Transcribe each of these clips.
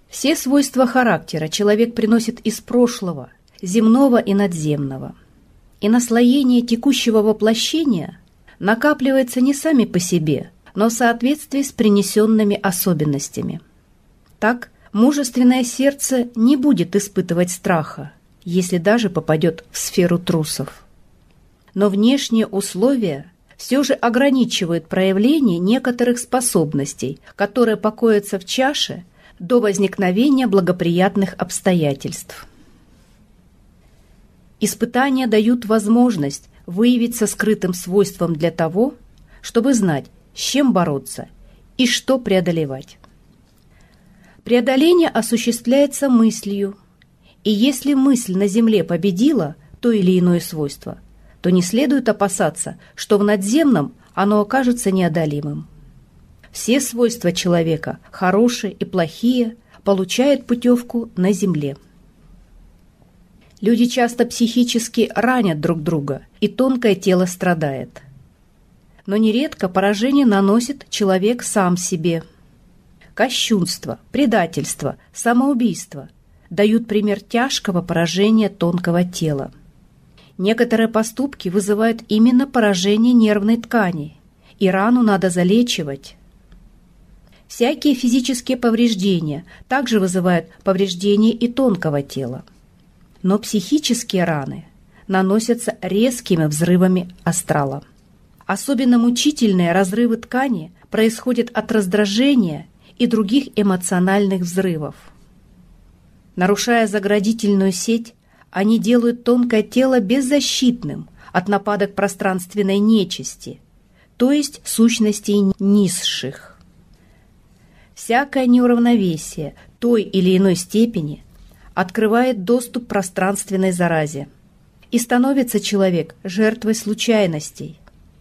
Все свойства характера человек приносит из прошлого, земного и надземного. И наслоение текущего воплощения накапливается не сами по себе, но в соответствии с принесенными особенностями. Так, мужественное сердце не будет испытывать страха, если даже попадет в сферу трусов. Но внешние условия все же ограничивают проявление некоторых способностей, которые покоятся в чаше до возникновения благоприятных обстоятельств. Испытания дают возможность выявиться скрытым свойством для того, чтобы знать, с чем бороться и что преодолевать. Преодоление осуществляется мыслью, и если мысль на Земле победила то или иное свойство, то не следует опасаться, что в надземном оно окажется неодолимым. Все свойства человека, хорошие и плохие, получают путевку на Земле. Люди часто психически ранят друг друга, и тонкое тело страдает. Но нередко поражение наносит человек сам себе. Кощунство, предательство, самоубийство дают пример тяжкого поражения тонкого тела. Некоторые поступки вызывают именно поражение нервной ткани, и рану надо залечивать. Всякие физические повреждения также вызывают повреждение и тонкого тела. Но психические раны наносятся резкими взрывами астрала. Особенно мучительные разрывы ткани происходят от раздражения и других эмоциональных взрывов. Нарушая заградительную сеть, они делают тонкое тело беззащитным от нападок пространственной нечисти, то есть сущностей низших. Всякое неуравновесие той или иной степени открывает доступ к пространственной заразе, и становится человек жертвой случайностей.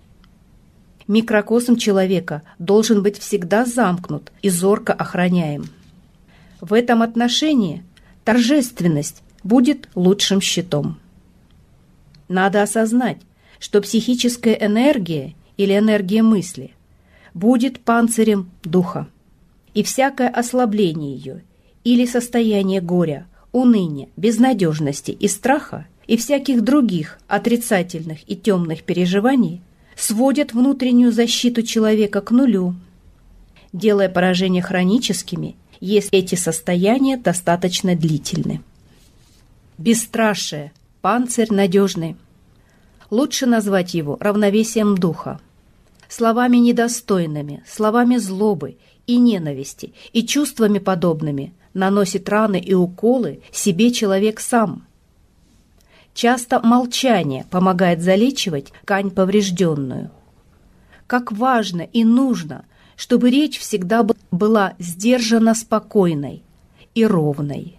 Микрокосм человека должен быть всегда замкнут и зорко охраняем. В этом отношении торжественность будет лучшим щитом. Надо осознать, что психическая энергия или энергия мысли будет панцирем духа, и всякое ослабление ее или состояние горя, уныния, безнадежности и страха и всяких других отрицательных и темных переживаний сводят внутреннюю защиту человека к нулю, делая поражения хроническими, если эти состояния достаточно длительны. Бесстрашие, панцирь надежный. Лучше назвать его равновесием духа. Словами недостойными, словами злобы и ненависти и чувствами подобными наносит раны и уколы себе человек сам. Часто молчание помогает залечивать ткань поврежденную. Как важно и нужно, чтобы речь всегда была сдержанно спокойной и ровной.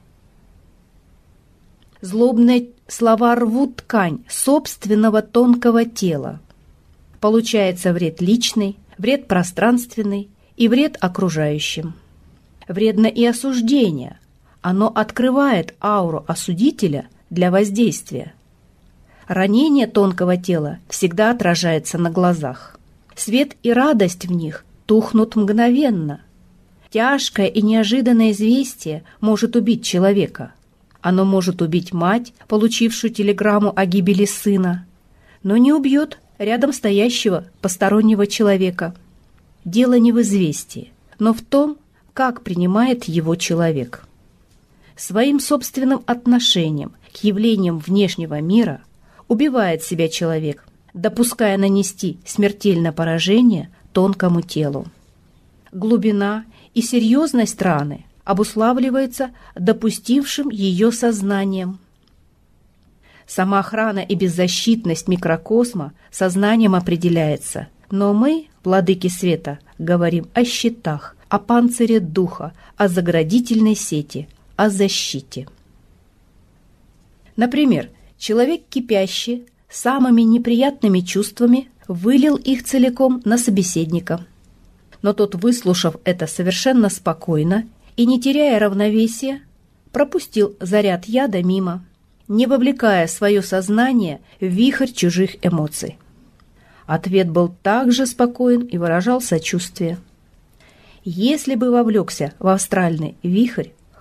Злобные слова рвут ткань собственного тонкого тела. Получается вред личный, вред пространственный и вред окружающим. Вредно и осуждение. Оно открывает ауру осудителя для воздействия. Ранение тонкого тела всегда отражается на глазах. Свет и радость в них тухнут мгновенно. Тяжкое и неожиданное известие может убить человека. Оно может убить мать, получившую телеграмму о гибели сына, но не убьет рядом стоящего постороннего человека. Дело не в известии, но в том, как принимает его человек. Своим собственным отношением к явлениям внешнего мира убивает себя человек, допуская нанести смертельное поражение тонкому телу. Глубина и серьезность раны обуславливается допустившим ее сознанием. Самоохрана и беззащитность микрокосма сознанием определяется, но мы, владыки света, говорим о щитах, о панцире духа, о заградительной сети, о защите. Например, человек кипящий, самыми неприятными чувствами вылил их целиком на собеседника. Но тот, выслушав это совершенно спокойно и не теряя равновесия, пропустил заряд яда мимо, не вовлекая свое сознание в вихрь чужих эмоций. Ответ был также спокоен и выражал сочувствие. Если бы вовлекся в астральный вихрь,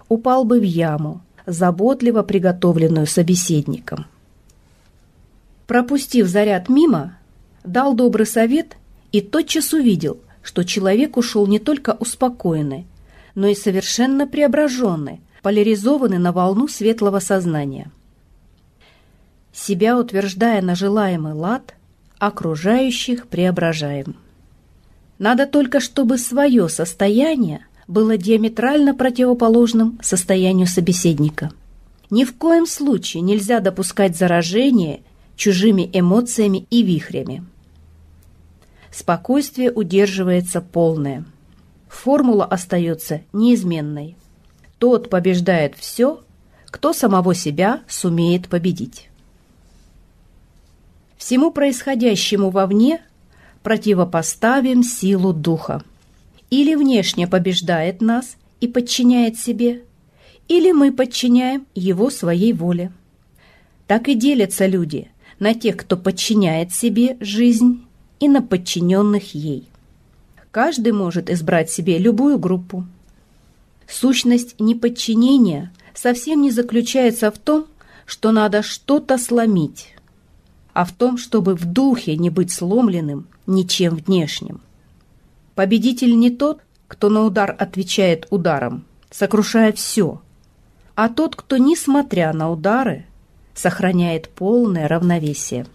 упал бы в яму, заботливо приготовленную собеседником. Пропустив заряд мимо, дал добрый совет и тотчас увидел, что человек ушел не только успокоенный, но и совершенно преображенный, поляризованный на волну светлого сознания. Себя утверждая на желаемый лад, окружающих преображаем. Надо только, чтобы свое состояние было диаметрально противоположным состоянию собеседника. Ни в коем случае нельзя допускать заражение чужими эмоциями и вихрями. Спокойствие удерживается полное. Формула остается неизменной. Тот побеждает все, кто самого себя сумеет победить. Всему происходящему вовне противопоставим силу духа. Или внешне побеждает нас и подчиняет себе, или мы подчиняем его своей воле. Так и делятся люди на тех, кто подчиняет себе жизнь, и на подчиненных ей. Каждый может избрать себе любую группу. Сущность неподчинения совсем не заключается в том, что надо что-то сломить, а в том, чтобы в духе не быть сломленным ничем внешним. Победитель не тот, кто на удар отвечает ударом, сокрушая все, а тот, кто, несмотря на удары, сохраняет полное равновесие.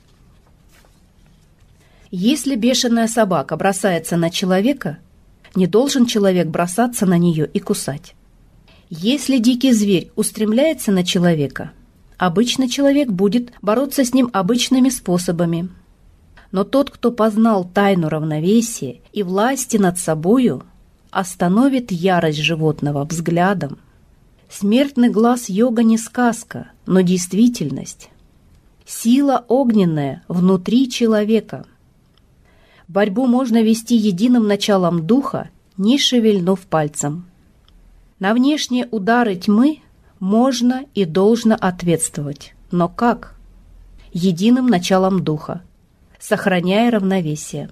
Если бешеная собака бросается на человека, не должен человек бросаться на нее и кусать. Если дикий зверь устремляется на человека, обычно человек будет бороться с ним обычными способами. Но тот, кто познал тайну равновесия и власти над собою, остановит ярость животного взглядом. Смертный глаз йога не сказка, но действительность. Сила огненная внутри человека. Борьбу можно вести единым началом духа, не шевельнув пальцем. На внешние удары тьмы можно и должно ответствовать. Но как? Единым началом духа, сохраняя равновесие.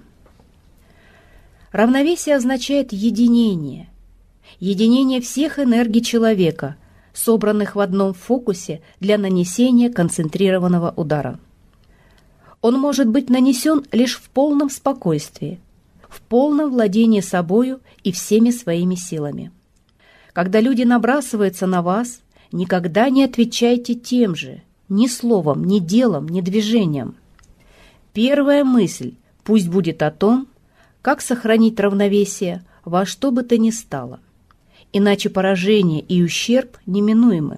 Равновесие означает единение. Единение всех энергий человека, собранных в одном фокусе для нанесения концентрированного удара. Он может быть нанесен лишь в полном спокойствии, в полном владении собою и всеми своими силами. Когда люди набрасываются на вас, никогда не отвечайте тем же, ни словом, ни делом, ни движением. Первая мысль пусть будет о том, как сохранить равновесие во что бы то ни стало, иначе поражение и ущерб неминуемы.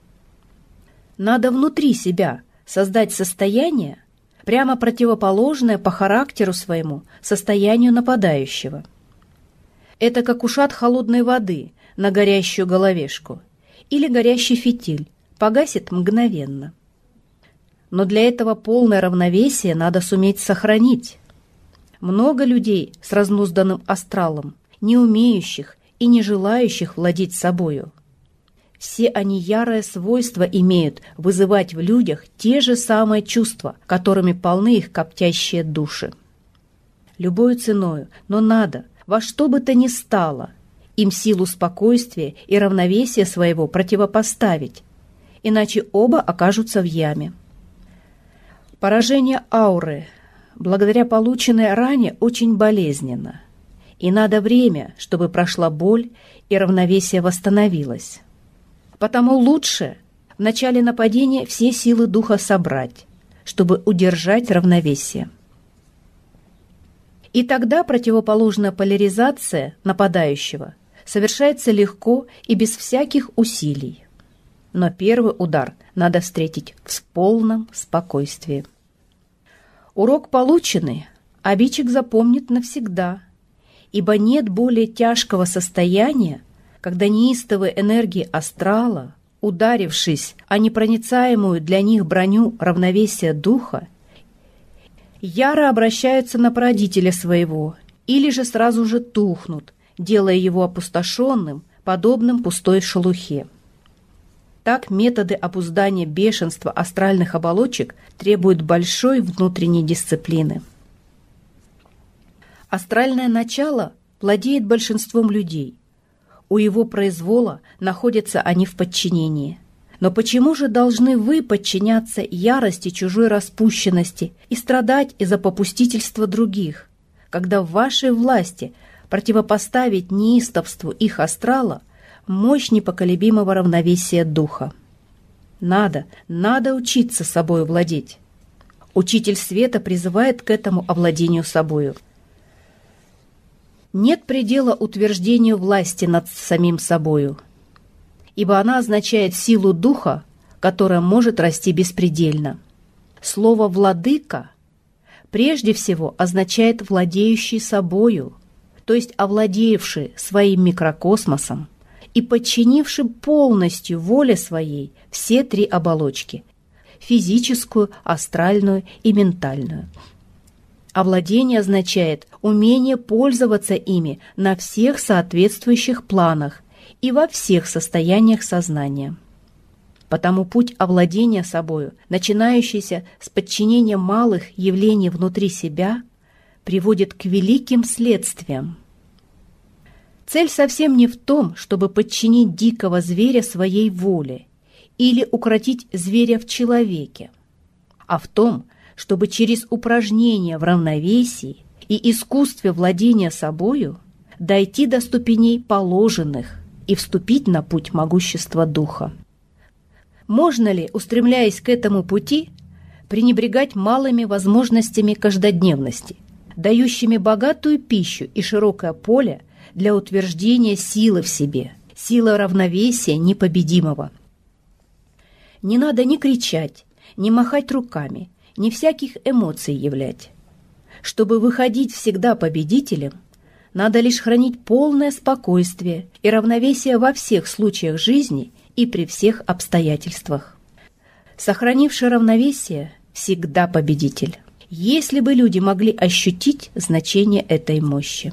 Надо внутри себя создать состояние, прямо противоположное по характеру своему состоянию нападающего. Это как ушат холодной воды на горящую головешку или горящий фитиль, погасит мгновенно. Но для этого полное равновесие надо суметь сохранить. Много людей с разнузданным астралом, не умеющих и не желающих владеть собою. Все они ярое свойство имеют вызывать в людях те же самые чувства, которыми полны их коптящие души. Любою ценою, но надо, во что бы то ни стало, им силу спокойствия и равновесия своего противопоставить, иначе оба окажутся в яме. Поражение ауры, благодаря полученной ране, очень болезненно, и надо время, чтобы прошла боль и равновесие восстановилось. Потому лучше в начале нападения все силы духа собрать, чтобы удержать равновесие. И тогда противоположная поляризация нападающего совершается легко и без всяких усилий. Но первый удар надо встретить в полном спокойствии. Урок полученный обидчик запомнит навсегда, ибо нет более тяжкого состояния, когда неистовые энергии астрала, ударившись о непроницаемую для них броню равновесия духа, яро обращаются на породителя своего или же сразу же тухнут, делая его опустошенным, подобным пустой шелухе. Так методы обуздания бешенства астральных оболочек требуют большой внутренней дисциплины. Астральное начало владеет большинством людей. У его произвола находятся они в подчинении. Но почему же должны вы подчиняться ярости чужой распущенности и страдать из-за попустительства других, когда в вашей власти противопоставить неистовству их астрала мощь непоколебимого равновесия духа? Надо учиться собою владеть. Учитель света призывает к этому овладению собою. Нет предела утверждению власти над самим собою, ибо она означает силу духа, которая может расти беспредельно. Слово «владыка» прежде всего означает «владеющий собою», то есть овладеявший своим микрокосмосом и подчинивший полностью воле своей все три оболочки – физическую, астральную и ментальную. Овладение означает умение пользоваться ими на всех соответствующих планах и во всех состояниях сознания. Потому путь овладения собою, начинающийся с подчинения малых явлений внутри себя, приводит к великим следствиям. Цель совсем не в том, чтобы подчинить дикого зверя своей воле или укротить зверя в человеке, а в том, чтобы через упражнения в равновесии и искусстве владения собою дойти до ступеней положенных и вступить на путь могущества духа. Можно ли, устремляясь к этому пути, пренебрегать малыми возможностями каждодневности, дающими богатую пищу и широкое поле для утверждения силы в себе, силы равновесия непобедимого? Не надо ни кричать, ни махать руками, ни всяких эмоций являть. Чтобы выходить всегда победителем, надо лишь хранить полное спокойствие и равновесие во всех случаях жизни и при всех обстоятельствах. Сохранивший равновесие всегда победитель, если бы люди могли ощутить значение этой мощи.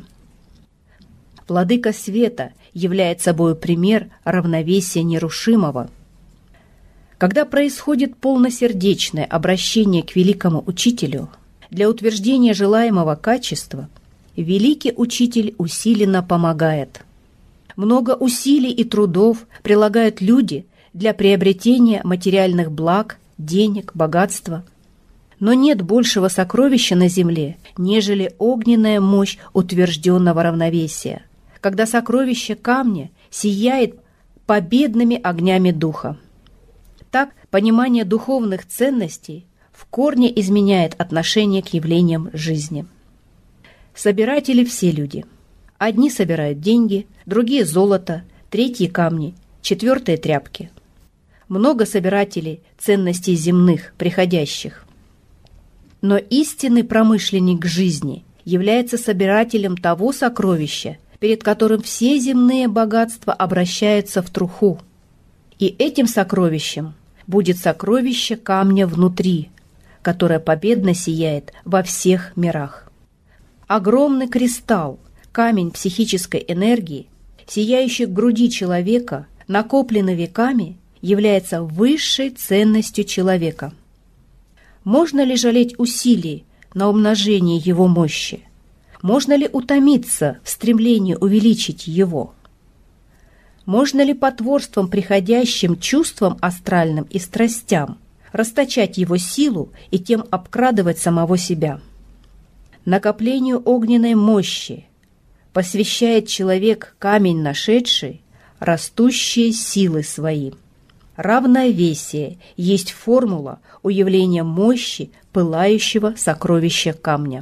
Владыка света являет собой пример равновесия нерушимого. Когда происходит полносердечное обращение к великому учителю для утверждения желаемого качества, великий учитель усиленно помогает. Много усилий и трудов прилагают люди для приобретения материальных благ, денег, богатства. Но нет большего сокровища на земле, нежели огненная мощь утвержденного равновесия, когда сокровище камня сияет победными огнями духа. Так, понимание духовных ценностей в корне изменяет отношение к явлениям жизни. Собиратели все люди. Одни собирают деньги, другие – золото, третьи – камни, четвертые – тряпки. Много собирателей ценностей земных, приходящих. Но истинный промышленник жизни является собирателем того сокровища, перед которым все земные богатства обращаются в труху. И этим сокровищем будет сокровище камня внутри, которое победно сияет во всех мирах. Огромный кристалл, камень психической энергии, сияющий в груди человека, накопленный веками, является высшей ценностью человека. Можно ли жалеть усилий на умножение его мощи? Можно ли утомиться в стремлении увеличить его? Можно ли потворством приходящим чувствам астральным и страстям расточать его силу и тем обкрадывать самого себя? Накоплению огненной мощи посвящает человек камень нашедший, растущие силы свои. Равновесие есть формула уявления мощи пылающего сокровища камня.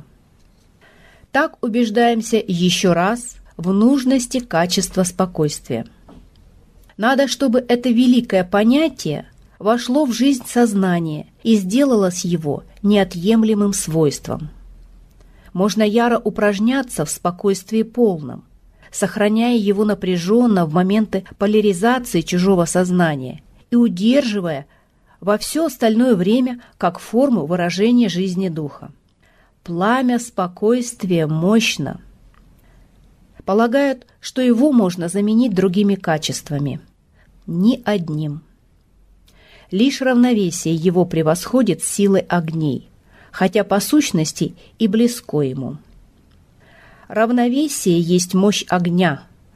Так убеждаемся еще раз в нужности качества спокойствия. Надо, чтобы это великое понятие вошло в жизнь сознания и сделалось его неотъемлемым свойством. Можно яро упражняться в спокойствии полном, сохраняя его напряженно в моменты поляризации чужого сознания и удерживая во все остальное время как форму выражения жизни духа. Пламя спокойствия мощно. Полагают, что его можно заменить другими качествами. Ни одним. Лишь равновесие его превосходит силой огней, хотя по сущности и близко ему. Равновесие есть мощь огня,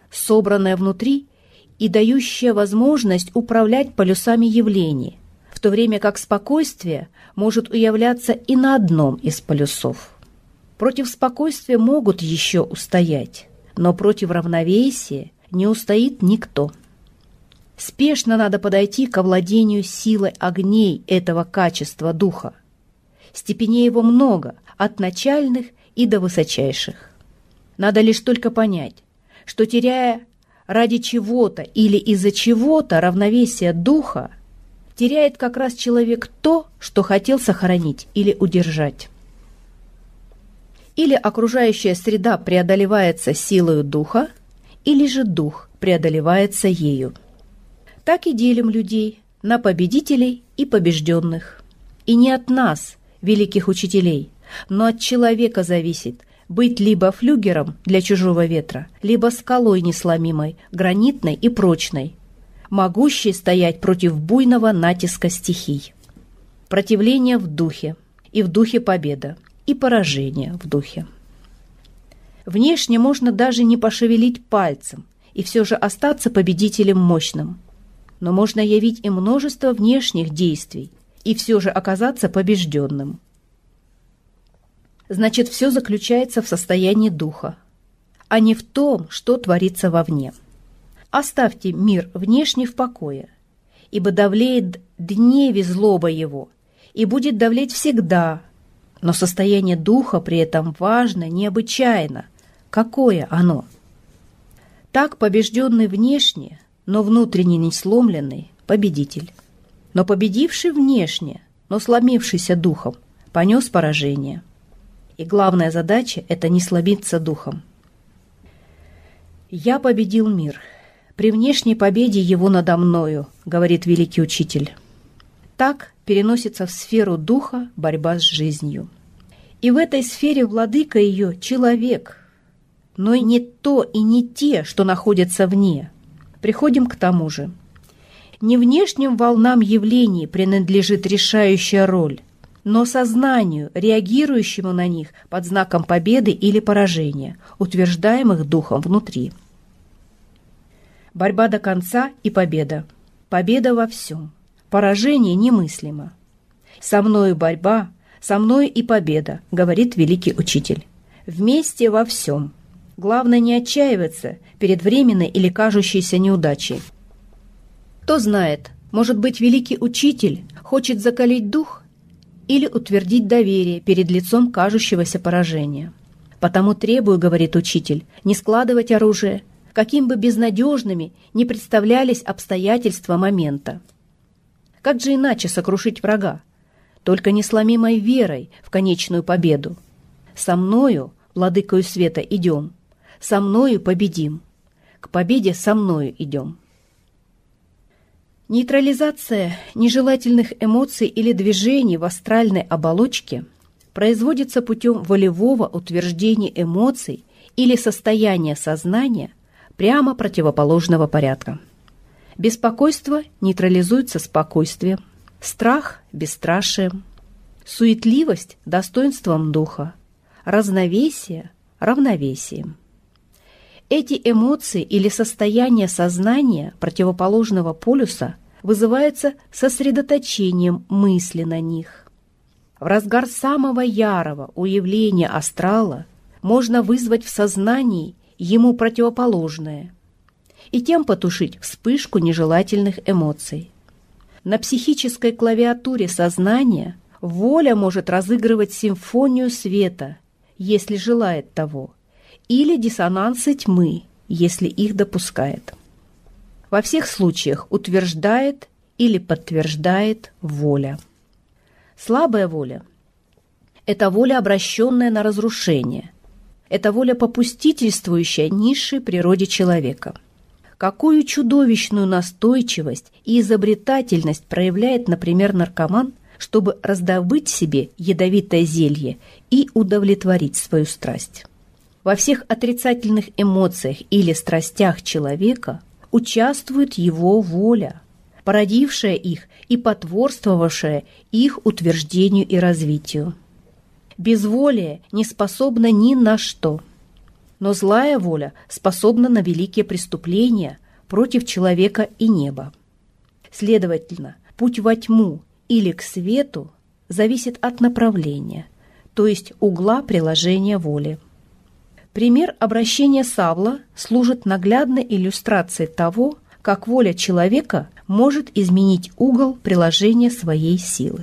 собранное внутри и дающее возможность управлять полюсами явлений, в то время как спокойствие может уявляться и на одном из полюсов. Против спокойствия могут еще устоять, но против равновесия не устоит никто. Спешно надо подойти к овладению силой огней этого качества духа. Степеней его много, от начальных и до высочайших. Надо лишь только понять, что, теряя ради чего-то или из-за чего-то равновесие духа, теряет как раз человек то, что хотел сохранить или удержать. Или окружающая среда преодолевается силою духа, или же дух преодолевается ею. Так и делим людей на победителей и побежденных. И не от нас, великих учителей, но от человека зависит быть либо флюгером для чужого ветра, либо скалой несломимой, гранитной и прочной, могущей стоять против буйного натиска стихий. Противление в духе, и в духе победа, и поражение в духе. Внешне можно даже не пошевелить пальцем и все же остаться победителем мощным. Но можно явить и множество внешних действий и все же оказаться побежденным. Значит, все заключается в состоянии духа, а не в том, что творится вовне. Оставьте мир внешний в покое, ибо давлеет дневе злоба его, и будет давлеть всегда, но состояние духа при этом важно необычайно. Какое оно? Так побежденный внешне, но внутренне не сломленный победитель. Но победивший внешне, но сломившийся духом, понес поражение. И главная задача – это не сломиться духом. «Я победил мир. При внешней победе его надо мною», – говорит великий учитель. Так переносится в сферу духа борьба с жизнью. И в этой сфере владыка ее – человек, но и не то и не те, что находятся вне. Приходим к тому же. Не внешним волнам явлений принадлежит решающая роль, но сознанию, реагирующему на них под знаком победы или поражения, утверждаемых духом внутри. Борьба до конца и победа. Победа во всем. Поражение немыслимо. «Со мною борьба, со мною и победа», говорит великий учитель. Вместе во всем. Главное не отчаиваться перед временной или кажущейся неудачей. Кто знает, может быть, великий учитель хочет закалить дух или утвердить доверие перед лицом кажущегося поражения. Потому требую, говорит учитель, не складывать оружие, каким бы безнадежными ни представлялись обстоятельства момента. Как же иначе сокрушить врага? Только несломимой верой в конечную победу. Со мною, владыкою света, идем, со мною победим, к победе со мною идем. Нейтрализация нежелательных эмоций или движений в астральной оболочке производится путем волевого утверждения эмоций или состояния сознания прямо противоположного порядка. Беспокойство нейтрализуется спокойствием, страх – бесстрашием, суетливость – достоинством духа, разновесие – равновесием. Эти эмоции или состояния сознания противоположного полюса вызываются сосредоточением мысли на них. В разгар самого ярого уявления астрала можно вызвать в сознании ему противоположное и тем потушить вспышку нежелательных эмоций. На психической клавиатуре сознания воля может разыгрывать симфонию света, если желает того, или диссонансы тьмы, если их допускает. Во всех случаях утверждает или подтверждает воля. Слабая воля – это воля, обращенная на разрушение. Это воля, попустительствующая низшей природе человека. Какую чудовищную настойчивость и изобретательность проявляет, например, наркоман, чтобы раздобыть себе ядовитое зелье и удовлетворить свою страсть. Во всех отрицательных эмоциях или страстях человека участвует его воля, породившая их и потворствовавшая их утверждению и развитию. Безволие не способно ни на что. Но злая воля способна на великие преступления против человека и неба. Следовательно, путь во тьму или к свету зависит от направления, то есть угла приложения воли. Пример обращения Савла служит наглядной иллюстрацией того, как воля человека может изменить угол приложения своей силы.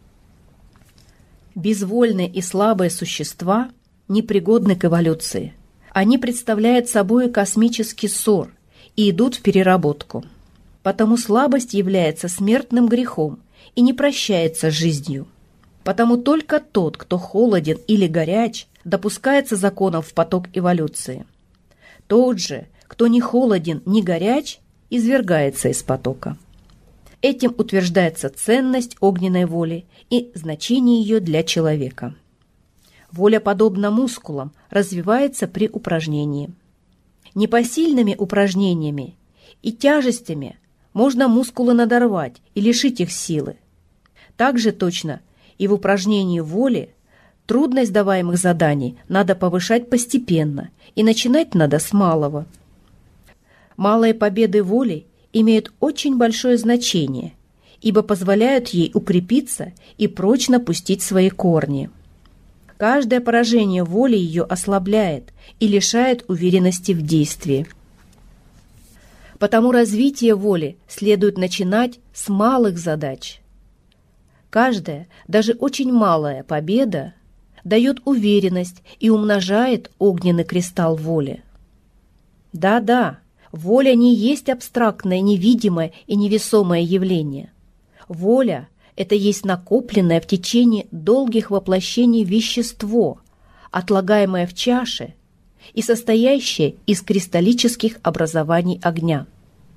Безвольные и слабые существа непригодны к эволюции. Они представляют собой космический ссор и идут в переработку. Потому слабость является смертным грехом и не прощается с жизнью. Потому только тот, кто холоден или горяч, допускается законом в поток эволюции. Тот же, кто не холоден, ни горяч, извергается из потока. Этим утверждается ценность огненной воли и значение ее для человека. Воля, подобно мускулам, развивается при упражнении. Непосильными упражнениями и тяжестями можно мускулы надорвать и лишить их силы. Так же точно и в упражнении воли трудность даваемых заданий надо повышать постепенно, и начинать надо с малого. Малые победы воли имеют очень большое значение, ибо позволяют ей укрепиться и прочно пустить свои корни. Каждое поражение воли ее ослабляет и лишает уверенности в действии. Потому развитие воли следует начинать с малых задач. Каждая, даже очень малая победа дает уверенность и умножает огненный кристалл воли. Да-да, воля не есть абстрактное, невидимое и невесомое явление. Воля – это есть накопленное в течение долгих воплощений вещество, отлагаемое в чаше и состоящее из кристаллических образований огня.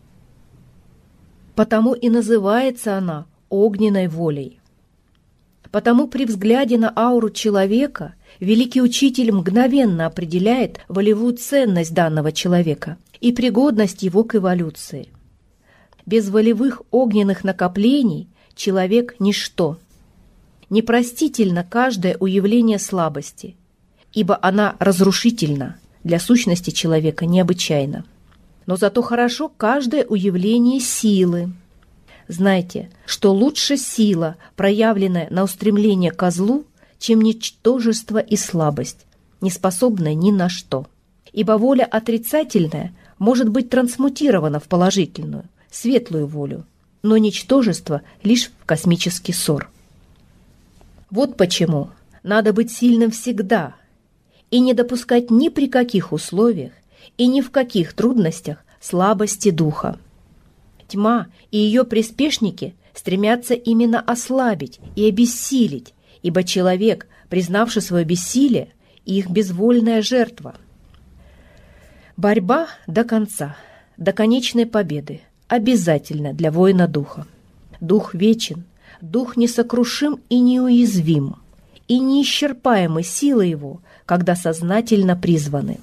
Потому и называется она огненной волей. Потому при взгляде на ауру человека великий учитель мгновенно определяет волевую ценность данного человека и пригодность его к эволюции. Без волевых огненных накоплений человек – ничто. Непростительно каждое уявление слабости, ибо она разрушительна, для сущности человека необычайно. Но зато хорошо каждое уявление силы. Знайте, что лучше сила, проявленная на устремление ко злу, чем ничтожество и слабость, не способная ни на что. Ибо воля отрицательная может быть трансмутирована в положительную, светлую волю, но ничтожество лишь в космический ссор. Вот почему надо быть сильным всегда и не допускать ни при каких условиях и ни в каких трудностях слабости духа. Тьма и ее приспешники стремятся именно ослабить и обессилить, ибо человек, признавший свое бессилие, их безвольная жертва. Борьба до конца, до конечной победы обязательна для воина духа. Дух вечен, дух несокрушим и неуязвим, и неисчерпаемы силы его, когда сознательно призваны.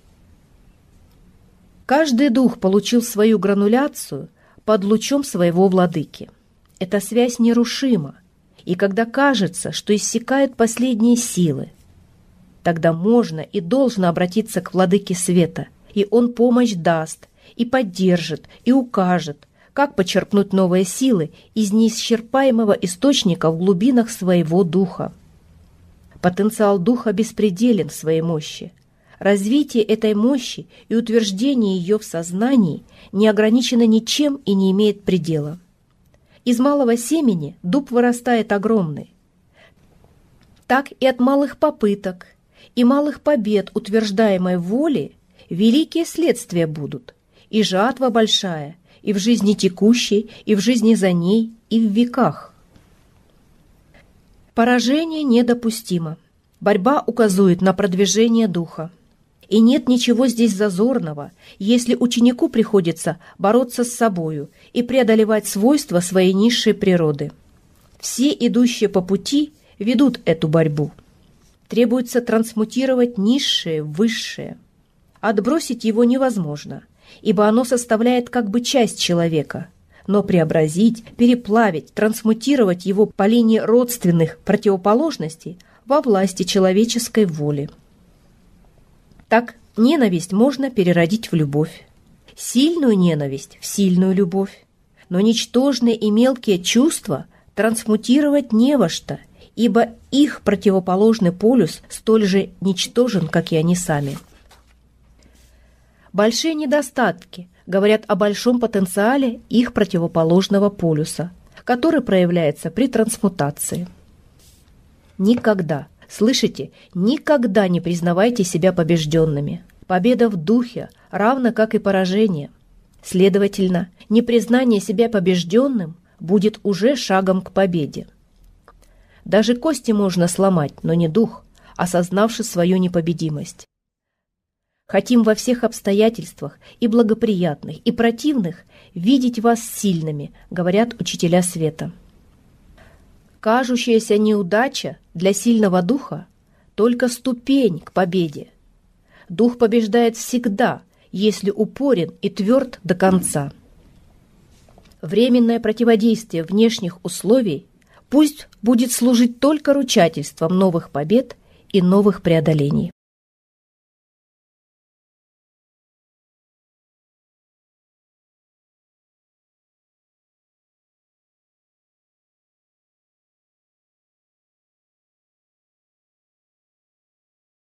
Каждый дух получил свою грануляцию под лучом своего владыки. Эта связь нерушима, и когда кажется, что иссякают последние силы, тогда можно и должно обратиться к владыке света, и он помощь даст, и поддержит, и укажет, как почерпнуть новые силы из неисчерпаемого источника в глубинах своего духа. Потенциал духа беспределен в своей мощи. Развитие этой мощи и утверждение ее в сознании не ограничено ничем и не имеет предела. Из малого семени дуб вырастает огромный. Так и от малых попыток и малых побед утверждаемой воли великие следствия будут, и жатва большая, и в жизни текущей, и в жизни за ней, и в веках. Поражение недопустимо. Борьба указывает на продвижение духа. И нет ничего здесь зазорного, если ученику приходится бороться с собою и преодолевать свойства своей низшей природы. Все идущие по пути ведут эту борьбу. Требуется трансмутировать низшее в высшее. Отбросить его невозможно, ибо оно составляет как бы часть человека, но преобразить, переплавить, трансмутировать его по линии родственных противоположностей во власти человеческой воли. Так, Ненависть можно переродить в любовь, сильную ненависть в сильную любовь, но ничтожные и мелкие чувства трансмутировать не во что, ибо их противоположный полюс столь же ничтожен, как и они сами. Большие недостатки говорят о большом потенциале их противоположного полюса, который проявляется при трансмутации. Никогда, слышите, никогда не признавайте себя побежденными. Победа в духе равна как и поражение. Следовательно, непризнание себя побежденным будет уже шагом к победе. Даже кости можно сломать, но не дух, осознавши свою непобедимость. Хотим во всех обстоятельствах, и благоприятных, и противных, видеть вас сильными, говорят учителя света. Кажущаяся неудача для сильного духа – только ступень к победе. Дух побеждает всегда, если упорен и тверд до конца. Временное противодействие внешних условий пусть будет служить только ручательством новых побед и новых преодолений.